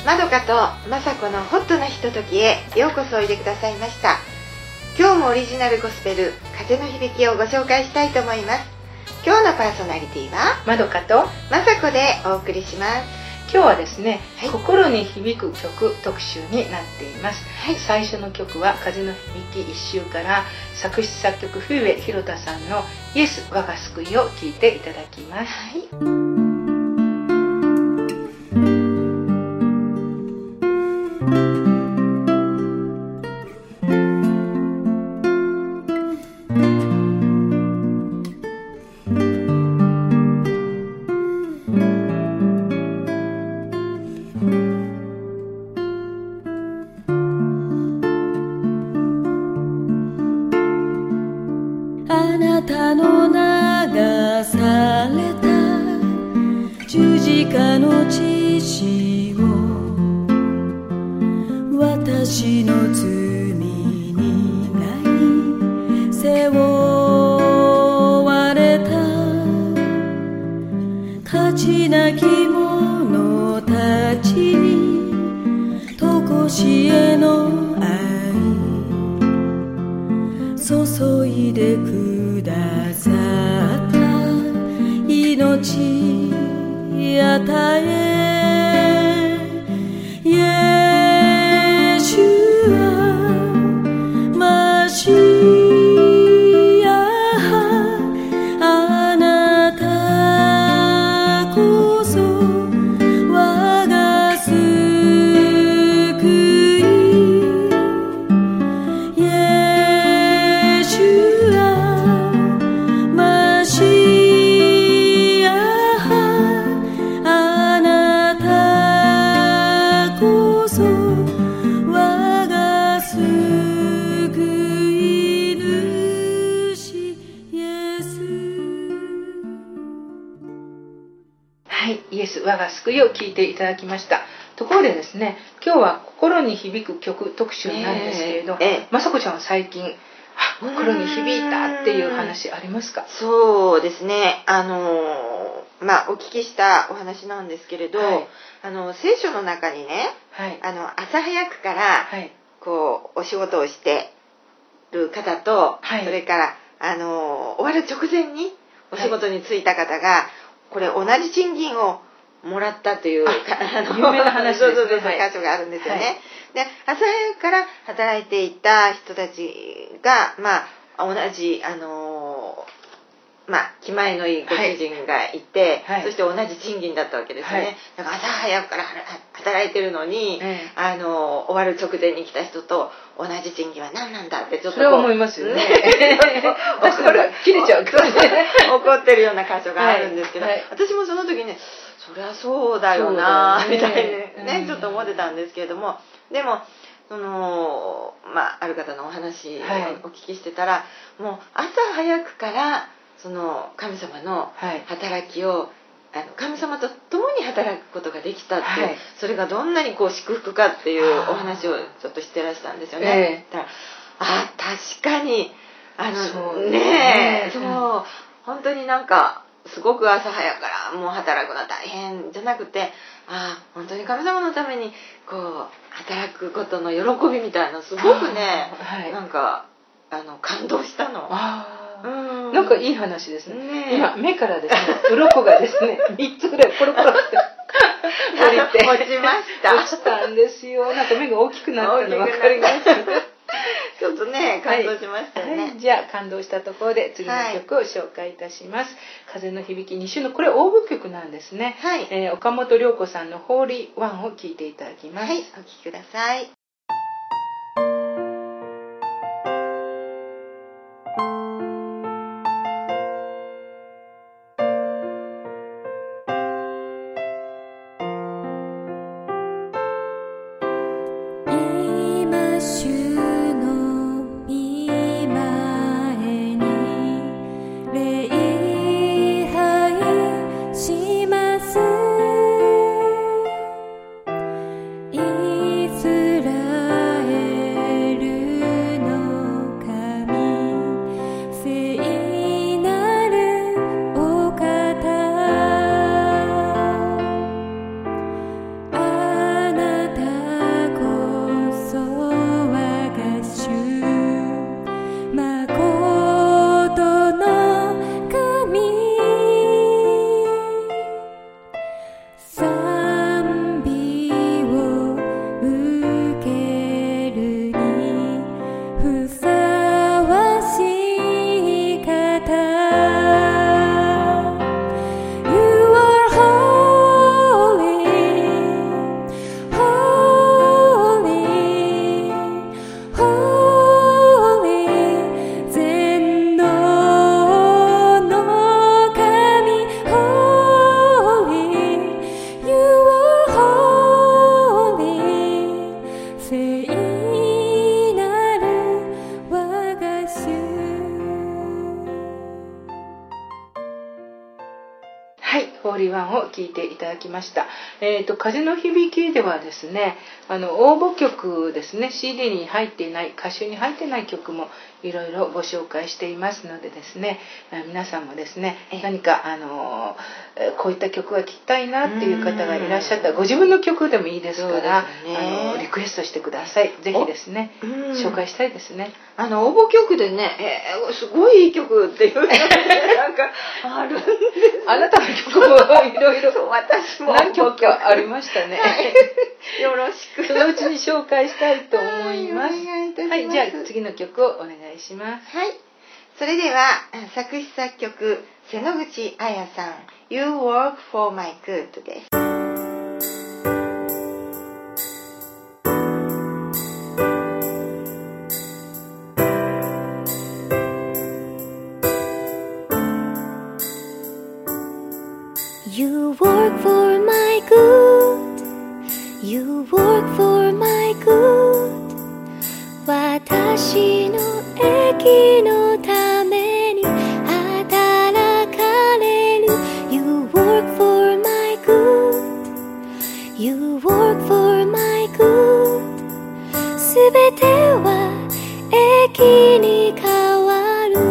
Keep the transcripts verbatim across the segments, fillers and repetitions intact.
まどかとまさこのホットなひとときへようこそおいでくださいました。今日もオリジナルゴスペル風の響きをご紹介したいと思います。今日のパーソナリティはまどかとまさこでお送りします。 今日はですね、 はい、 心に響く曲特集になっています、 はい、 最初の曲は風の響き一周から作詞作曲冬江弘太さんのイエス我が救いを聴いていただきます。 はい、 あなたの流された十字架の血を私の罪にない背負われた価値なき者たちにとこしえの愛注いでくださった命与えイエシュアマシアあなたこそ我が救いイエシュアマシアあなたこそ我が救い主イエス。 はい、イエス我が救いを聴いていただきました。ところでですね、今日は心に響く曲特集なんですけれど、 ええまさこちゃんは最近あ心に響いたっていう話ありますか？ そうですね、あのーまあお聞きしたお話なんですけれど、 はい、 あの聖書の中にね、 はいあの朝早くからはいこうお仕事をしてる方と、 はいそれからあの終わる直前にお仕事に就いた方が、これ同じ賃金をもらったというああの有名な話ですねそうそうそうそう、 はい箇所があるんですよね、 はいで朝早くから働いていた人たちがまあ同じあのまあ気前のいいご主人がいて、 はいはいそして同じ賃金だったわけですね、 はいだから朝早くから働いてるのに、 ええあの終わる直前に来た人と同じ賃金は何なんだってちょっとこうそれは思いますよね怒る切れちゃうからね怒ってるような箇所があるんですけど、 はいはい私もその時にねそりゃそうだよなそうだよねみたいにね、 うんちょっと思ってたんですけれども、でもそのまあある方のお話をはいお聞きしてたら、もう朝早くからその神様のはい働きをあの神様と共に働くことができたっていう、 はいそれがどんなにこう祝福かっていうお話をちょっとしてらしたんですよね。だからあ確かにあのそうねえそう、 ですね本当になんかすごく朝早くからもう働くのは大変じゃなくて、あ本当に神様のためにこう働くことの喜びみたいなすごくね、 はい、 なんかあの感動したの。 あうんなんかいい話ですね。 ね今目からですね、鱗がですね、みっつぐらいコロコロって降りて落ちました落ちたんですよ。なんか目が大きくなったの分かります。 ちょっとね感動しましたよね、 はいはい、じゃあ感動したところで次の曲を紹介いたします、はい、風の響きに週のこれ応募曲なんですね、 はいえー、岡本涼子さんのホーリーワンを聴いていただきます。 はい、お聴きください。 今主の御前に礼拝します。イスラ聖なる和菓子。 はい、ホーリーワンを聴いていただきました。えーと、風の響きではですね、あの応募曲ですね、シーディー に入っていない、歌集に入っていない曲もいろいろご紹介していますのでですね、皆さんもですね、何かあのこういった曲が聴きたいなっていう方がいらっしゃったら、ご自分の曲でもいいですから、ね、あのリクエストしてください。ぜひですね、紹介したいですね。 あの応募曲でね、えー、すごいいい曲っていうのがなんかあるんです。 あなたの曲もいろいろ私も何曲かありましたね。 はい、よろしく。 そのうちに紹介したいと思います。 はい、お願いいたします。 はい、じゃあ次の曲をお願いします。 はい。それでは作詞作曲瀬野口彩さん You Work for My Good です。 You work for my good. You work for my good. 私の益のために働かれる。You work for my good. You work for my good. すべては益に変わる。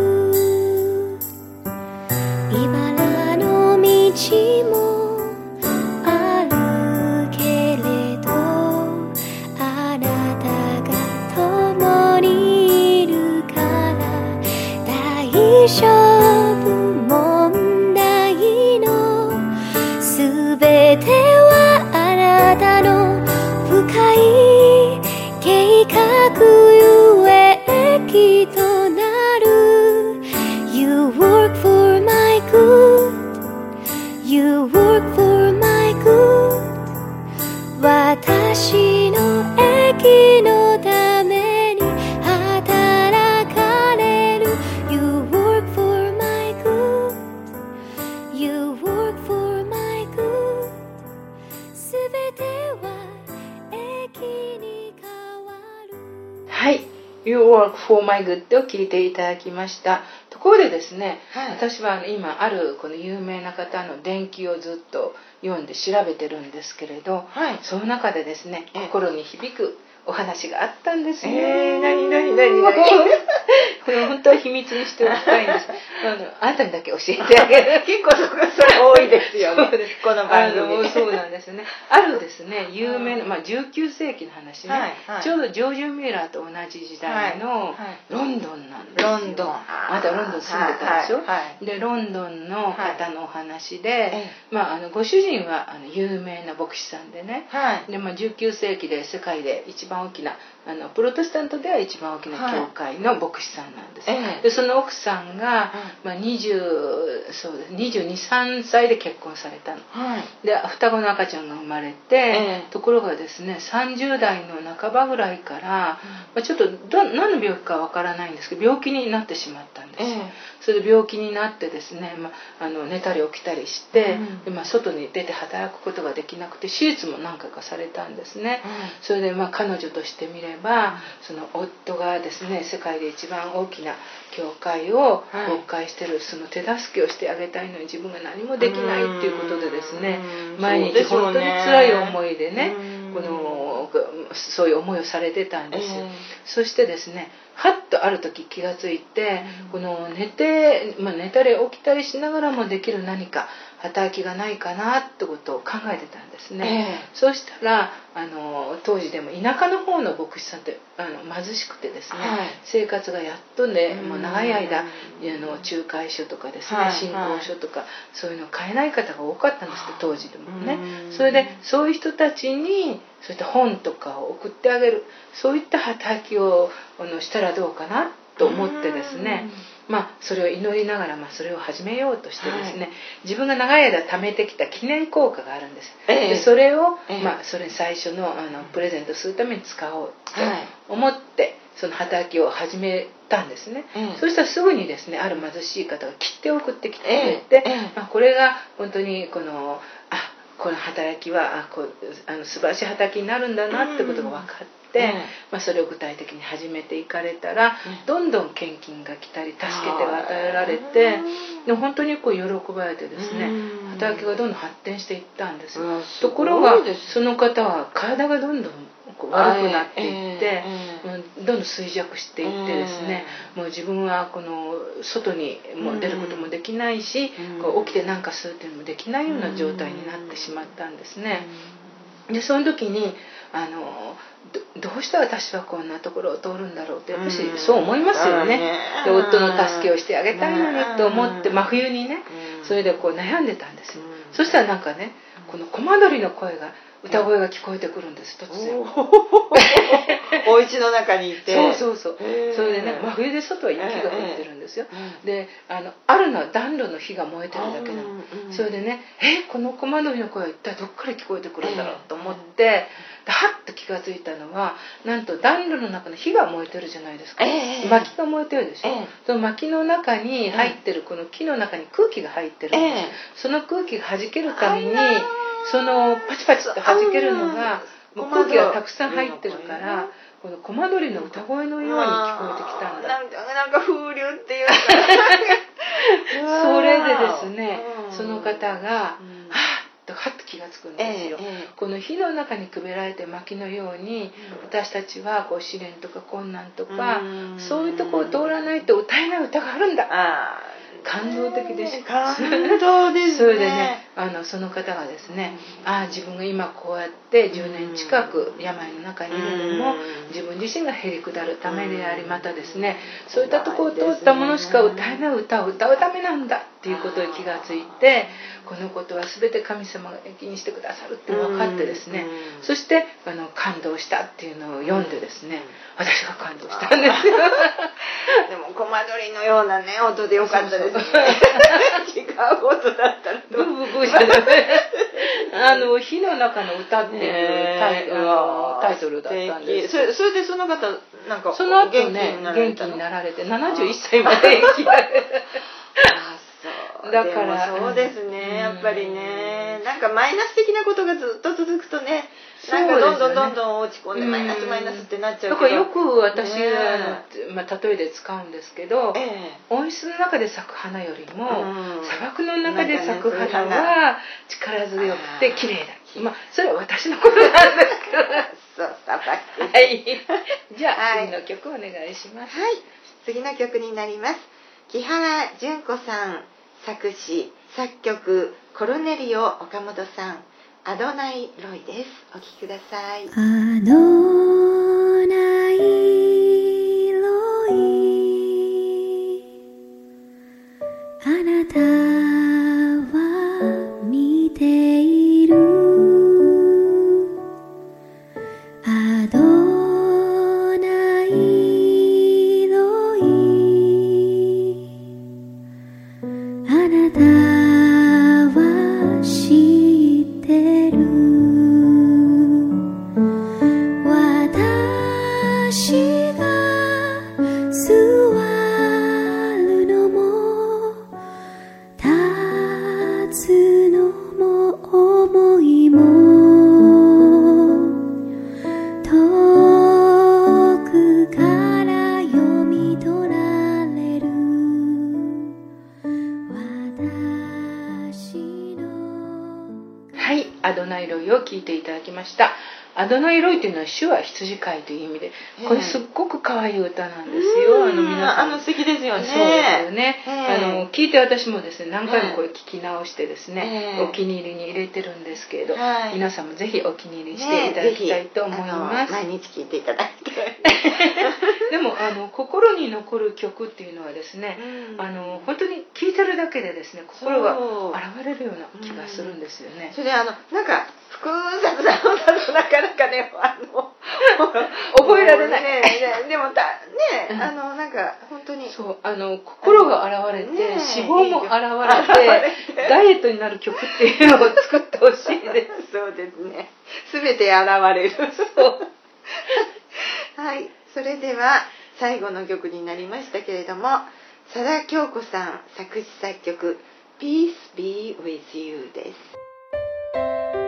茨の道もあるけれど、あなたが共にいるから大丈夫。問題のすべてはあなたの深い計画ゆえ益となる。You work for my good. You work for my good. 私の益のために働かれる。You work for my good. You work for my good. すべては益に変わる。 はい、You Work for My Good を聴いていただきました。ところでですね、はい、私は今あるこの有名な方の伝記をずっと読んで調べてるんですけれど、はい、その中でですね、心に響くお話があったんですね。 えー、何何何何これ本当は秘密にしておきたいんです。あのあなたにだけ教えてあげる。 結構それ多いですよね。この番組。 そうなんですね。あるですね、有名な、まあ、じゅうきゅうせいきの話ね、はいはい、ちょうどジョージ・ミラーと同じ時代のロンドンなんですよ。 ロンドン。 あなたロンドン住んでたでしょ。はいはい、でロンドンの方のお話で、はい、まあ、あのご主人はあの有名な牧師さんでね、はい、でまあ、じゅうきゅうせいきで世界で一番大きなあのプロテスタントでは一番大きな教会の牧師さんなんです、はい、でその奥さんが、まあ、にじゅう、そうです、にじゅうに、さんさいで結婚されたの、はい、で双子の赤ちゃんが生まれて、えー、ところがですねさんじゅうだいの半ばぐらいから、まあ、ちょっとど何の病気かわからないんですけど病気になってしまったんですよ、えー、それで病気になってですね、まあ、あの寝たり起きたりして、うん、でまあ、外に出て働くことができなくて手術も何回かされたんですね、うん、それでまあ彼女としてみれば、うん、その夫がですね世界で一番大きな教会を崩壊してる、その手助けをしてあげたいのに自分が何もできないっていうことでですね、毎日本当に辛い思いでね、このそういう思いをされてたんですよ、えー、そしてですねはっとある時気がついて、うん、この寝て、まあ、寝たり起きたりしながらもできる何か働きがないかなってことを考えてたんですね、えー、そうしたらあの当時でも田舎の方の牧師さんってあの貧しくてですね、はい、生活がやっとね、もう長い間あの仲介書とかですね、はい、信仰書とかそういうのを買えない方が多かったんですけど当時でもね、それでそういう人たちにそういった本とかを送ってあげる、そういった働きをあのしたらどうかなと思ってですね、まあ、それを祈りながら、まあ、それを始めようとしてですね、はい、自分が長い間貯めてきた記念硬貨があるんです、ええ、でそれを、ええ、まあ、それ最初 の, あのプレゼントするために使おうと思って、はい、その働きを始めたんですね、ええ、そしたらすぐにですねある貧しい方が切手を送ってきてくれて、ええええ、まあ、これが本当にこのあこの働きはあこうあの素晴らしい働きになるんだなってことが分かって、うんまあ、それを具体的に始めていかれたら、うん、どんどん献金が来たり助けてが与えられて、で本当にこう喜ばれてですね、うん、働きがどんどん発展していったんですよ、うん、ところがその方は体がどんどんこう悪くなっていって、えーえー、どんどん衰弱していってですね、えー、もう自分はこの外にも出ることもできないし、うん、こう起きて何かするっていうのもできないような状態になってしまったんですね。でその時にあの ど, どうして私はこんなところを通るんだろうって私そう思いますよね。で夫の助けをしてあげたいのにと思って真冬にねそれでこう悩んでたんですよ。そしたらなんかねこのコマドリの声が歌声が聞こえてくるんです突然。 お家の中にいてそうそうそうそれでね真冬で外は雪が降ってるんですよ。で あのあるのは暖炉の火が燃えてるだけなの。それでねえこのコマドリの声は一体どっから聞こえてくるんだろうと思ってはっと気がついたのはなんと暖炉の中の火が燃えてるじゃないですか、えー、薪が燃えてるでしょ、えー、その薪の中に入ってるこの木の中に空気が入ってるんです、えー、その空気が弾けるためにそのパチパチと弾けるのがもう空気がたくさん入ってるからこのコマドリの歌声のように聞こえてきたんだ。 なんかなんか風流っていうかそれでですねその方がはっとはっと気がつくんですよ、ええ、この火の中にくべられて薪のように、うん、私たちはこう試練とか困難とか、うん、そういうところを通らないと歌えない歌があるんだ。あ感動的でした。 感動ですね。 それでねあのその方がですね、うん、ああ自分が今こうやってじゅうねん近く病の中にいるのも、うん、自分自身がへりくだるためでありまたですねそういったところを通ったものしか歌えない歌を歌うためなんだっていうことに気がついてこのことは全て神様が気にしてくださるって分かってですね、うん、そしてあの感動したっていうのを読んでですね、うん、私が感動したんですよでもコマドリのようなね音でよかったですね違う音だったらブーブーブーじゃなくてあの火の中の歌っていうタイ、あのタイトルだったんです。 それ、それでその方なんかその後ね元気になられてななじゅういっさいまで生きられるだからそうですね、うん、やっぱりねなんかマイナス的なことがずっと続くとねなんかどんどんどんどん落ち込んで、うん、マイナスマイナスってなっちゃうけどだからよく私は、ねまあ、例えで使うんですけど、えー、温室の中で咲く花よりも、うん、砂漠の中で咲く花は力強くて綺麗だ、まあ、それは私のことなんですけどそう砂漠はいじゃあ、はい、次の曲お願いします。 はい次の曲になります木原純子さん作詞作曲コルネリオ岡本さんアドナイロイです。お聴きください。 アドナイロイあなたは見ているアドナイロイあなたは知ってる私が座るのも立つのも思いも遠くから読み取られるはい、アドナイロイを聴いていただきました。アドナイロイというのは主は羊飼いという意味でこれすっごく可愛い歌なんですよ。あの皆さんあの素敵ですよね。 そうですよね。あの聞いて私もですね何回もこれ聞き直してですねお気に入りに入れてるんですけれど、はい、皆さんもぜひお気に入りしていただきたいと思います。 毎日聞いていただきたいでもあの心に残る曲っていうのはですね、うん、あの本当に聴いてるだけでですね心が現れるような気がするんですよね。 うん、それであのなんか複雑なのだとなかなかねあの覚えられない、 ねね、でもたね、うん、あのなんか本当にそうあの心が現れて、ね、脂肪も現れてダイエットになる曲っていうのを作ってほしいですそうですね全て現れるそうはいそれでは最後の曲になりましたけれども佐田京子さん作詞作曲 Peace be with you です。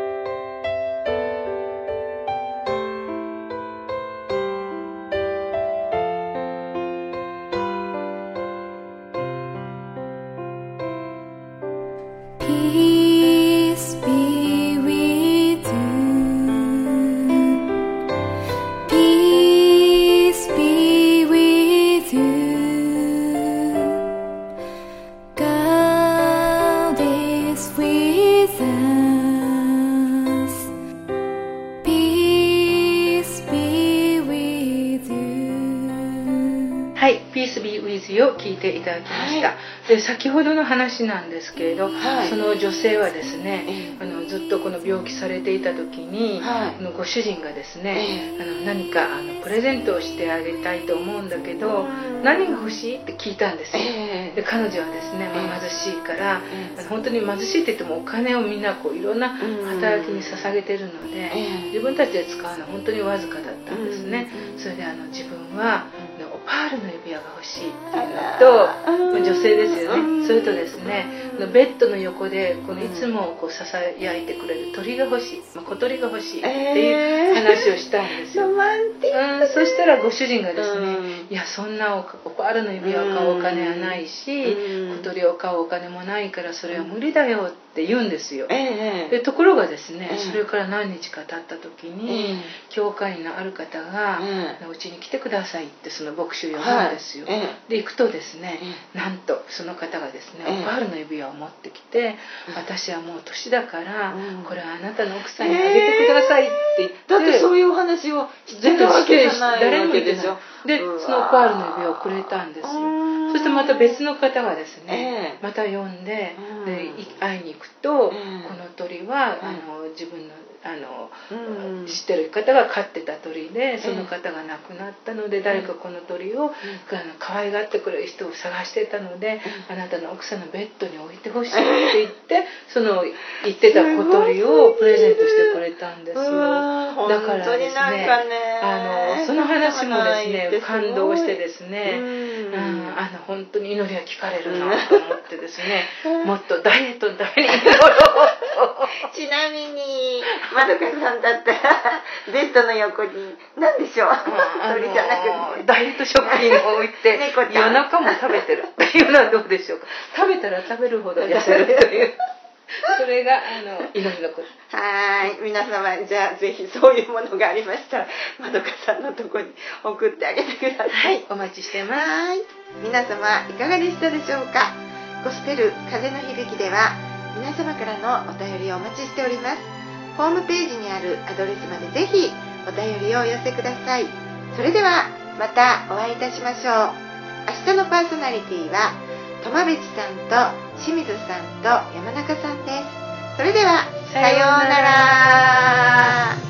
はい、ピースビーウィズユを聞いていただきました。はい、で先ほどの話なんですけれど、はい、その女性はですね、あのずっとこの病気されていた時に、はい、このご主人がですね、あの何かあのプレゼントをしてあげたいと思うんだけど、何が欲しいって聞いたんですよ。で彼女はですね、まあ、貧しいから、本当に貧しいって言ってもお金をみんなこういろんな働きに捧げてるので、自分たちで使うのは本当にわずかだったんですね。それであの自分はオパールの指輪が欲しいっていうのと、女性ですよね。それとですね、ベッドの横でこのいつもこうささやいてくれる鳥が欲しい、まあ、小鳥が欲しいっていう話をしたんですよ。 ロマンティック。 うん、そしたらご主人がですね、いやそんなオパールの指輪を買うお金はないし、小鳥を買うお金もないからそれは無理だよって言うんですよ。でところがですね、それから何日か経った時に、教会のある方がうちに来てくださいってその牧師を呼ぶんですよ。で行くとですね、なんとその方がですね、オパールの指輪を持ってきて、私はもう年だからこれはあなたの奥さんにあげてくださいって言って、 だってそういうお話を全部して誰も言ってない。でそのオパールの指輪をくれたんですよ。そしてまた別の方がですね、また呼んで、で会いに行くと、この鳥はあの自分のあの、うん、知ってる方が飼ってた鳥で、その方が亡くなったので、誰かこの鳥を、うん、あの可愛がってくれる人を探してたので、うん、あなたの奥さんのベッドに置いてほしいって言ってその言ってた小鳥をプレゼントしてくれたんですよ。だからですね、あのその話もですね感動してですね、うん、あの本当に祈りは聞かれるなと思ってですね、もっとダイエットのために祈ろうちなみにまどかさんだったらベッドの横に何でしょう、鳥じゃなくてダイエット食品を置いて夜中も食べてるっていうのはどうでしょうか。食べたら食べるほど痩せるというそれがあの祈りのこと。 はい、皆様じゃあぜひそういうものがありましたらまどかさんのとこに送ってあげてください。 お待ちしてます。 はい、皆様いかがでしたでしょうか。ゴスペル風の響きでは皆様からのお便りをお待ちしております。ホームページにあるアドレスまでぜひお便りをお寄せください。それではまたお会いいたしましょう。明日のパーソナリティは苫米地さんと清水さんと山中さんです。それではさようなら。